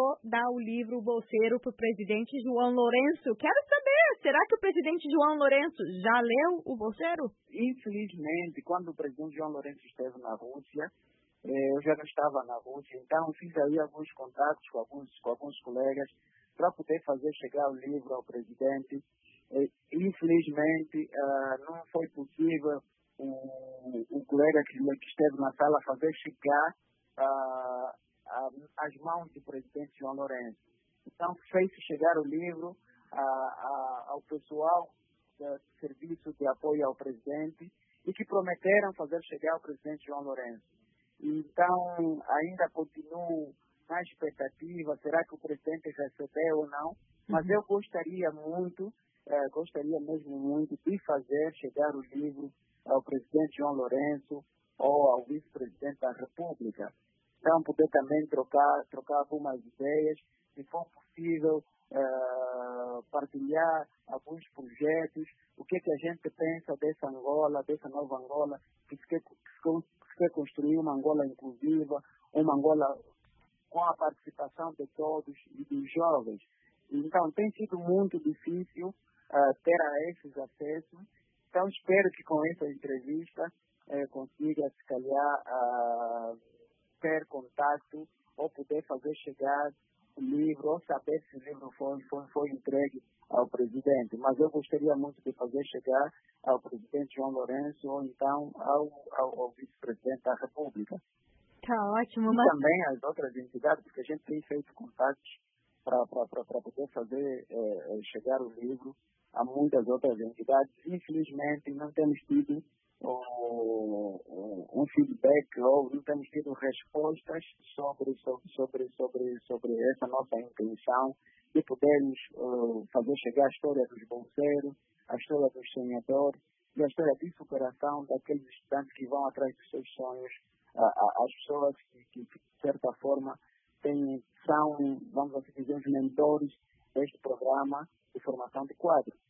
aceitou dar o livro O Bolseiro para o presidente João Lourenço. Quero saber, será que o presidente João Lourenço já leu O Bolseiro? Infelizmente, quando o presidente João Lourenço esteve na Rússia, eu já não estava na Rússia, então fiz aí alguns contatos com alguns colegas para poder fazer chegar o livro ao presidente. Infelizmente, não foi possível o colega que esteve na sala fazer chegar às mãos do presidente João Lourenço. Então, fez-se chegar o livro ao pessoal do Serviço de Apoio ao Presidente e que prometeram fazer chegar ao presidente João Lourenço. Então, ainda continuo na expectativa, será que o presidente recebeu ou não? Mas eu gostaria mesmo muito de fazer chegar o livro ao presidente João Lourenço ou ao vice-presidente da República. Então, poder também trocar algumas ideias, se for possível, partilhar alguns projetos, o que a gente pensa dessa Angola, dessa nova Angola, que se quer construir uma Angola inclusiva, uma Angola com a participação de todos e dos jovens. Então, tem sido muito difícil ter a esses acessos. Então, espero que com essa entrevista consiga, se calhar, ter contato ou poder fazer chegar o livro, ou saber se o livro foi entregue ao presidente. Mas eu gostaria muito de fazer chegar ao presidente João Lourenço ou então ao vice-presidente da República. Tá ótimo. E também as outras entidades, porque a gente tem feito contatos para poder fazer chegar o livro a muitas outras entidades. Infelizmente, não temos tido um feedback ou não temos tido respostas sobre essa nossa intenção de podermos fazer chegar a história dos bolseiros, a história dos sonhadores e a história de superação daqueles estudantes que vão atrás dos seus sonhos, as pessoas que de certa forma são, vamos assim dizer, os mentores deste programa de formação de quadros.